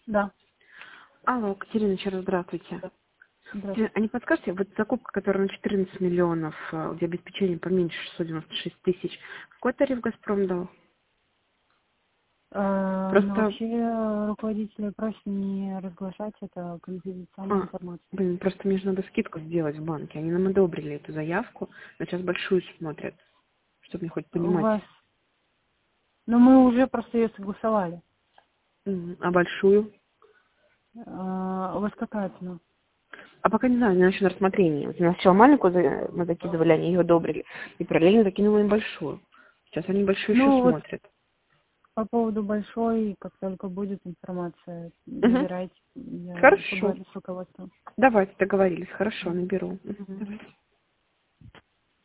Да. Алло, Катерина, еще раз здравствуйте. Здравствуйте. А не подскажете, вот закупка, которая на 14 миллионов, где обеспечение поменьше 696 тысяч, какой тариф «Газпром» дал? Но Просто, вообще руководители просят не разглашать это конфиденциальную информацию. просто мне же надо скидку сделать в банке. Они нам одобрили эту заявку, но сейчас большую смотрят, чтобы мне хоть У понимать. вас, ну мы уже просто ее согласовали. А большую? У вас какая цена? А пока не знаю, у меня еще на рассмотрении. Вот сначала маленькую мы закидывали, они ее одобрили, и параллельно закинула им большую. Сейчас они большую еще Ну вот смотрят. по поводу большой, как только будет информация, Угу. набирайте, я Хорошо. поговорю с руководством. Давайте договорились. Хорошо, Мгм. наберу. Мгм. Давайте.